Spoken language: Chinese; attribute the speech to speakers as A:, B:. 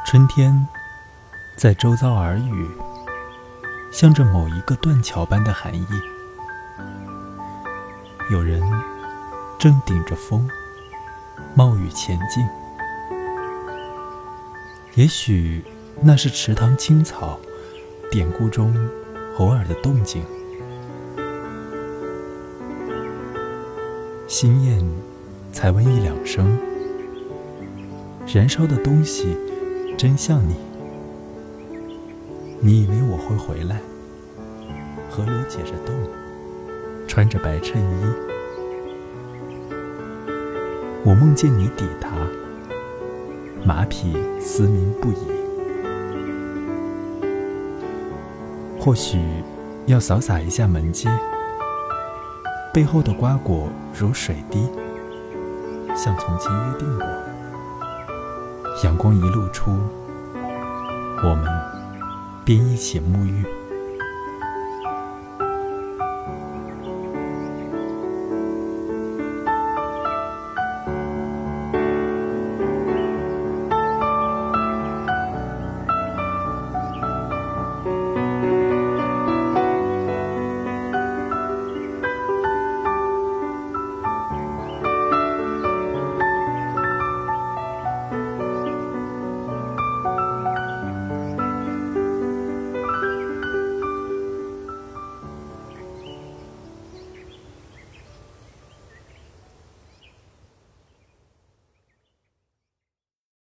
A: 春天在周遭耳语，向着某一个断桥般的含义。有人正顶着风冒雨前进，也许那是池塘青草典故中偶尔的动静。心焰才闻一两声，燃烧的东西真像你。你以为我会回来？河流解着冻，穿着白衬衣。我梦见你抵达，马匹嘶鸣不已。或许要扫洒一下门街，背后的瓜果如水滴，像从前约定过。阳光一露出，我们便一起沐浴。